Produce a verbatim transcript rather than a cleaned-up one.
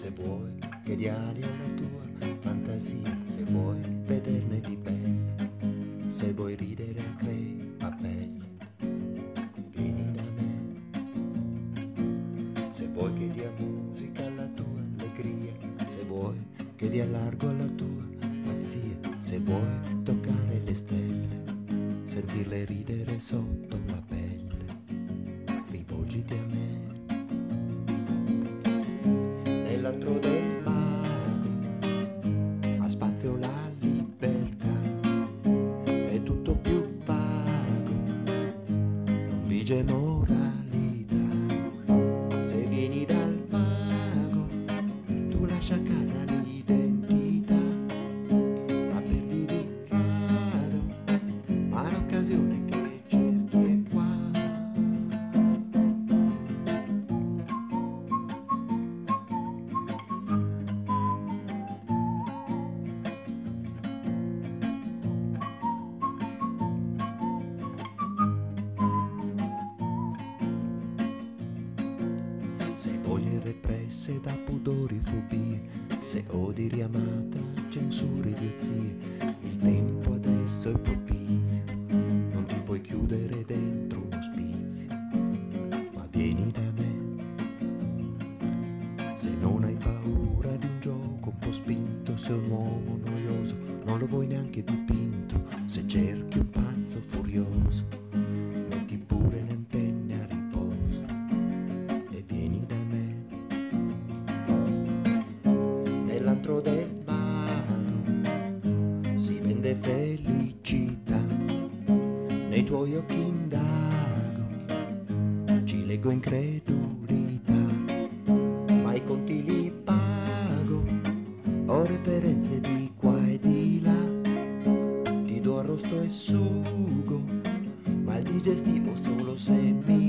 se vuoi che diali alla tua fantasia, se vuoi vederne di belle, se vuoi ridere a crepapelle, vieni da me. Se vuoi che dia musica alla tua allegria, se vuoi che dia largo alla tua pazzia, se vuoi toccare le stelle, sentirle ridere sotto la pelle, rivolgiti a me. Nell'antro del mago ha spazio la libertà, è tutto più vago, non vige moralità. Se vieni dal mago tu lascia a casa l'identità, la perdi di rado, ma l'occasione che cerchi è qua. Se voglie represse da pudori e fobie, se odi riamata, censure, idiozie, il tempo adesso è propizio, non ti puoi chiudere dentro un ospizio, ma vieni da me. Se non hai paura di un gioco un po' spinto, se un uomo noioso non lo vuoi neanche dipinto, se cerchi un pazzo furioso, metti pure le antenne a riposo e vieni da me. Nell'antro del mago si vende felicità, nei tuoi occhi indago, ci leggo incredulità, ma i conti li pago, ho referenze di qua e di là, ti do arrosto e sugo, ma il digestivo solo se mi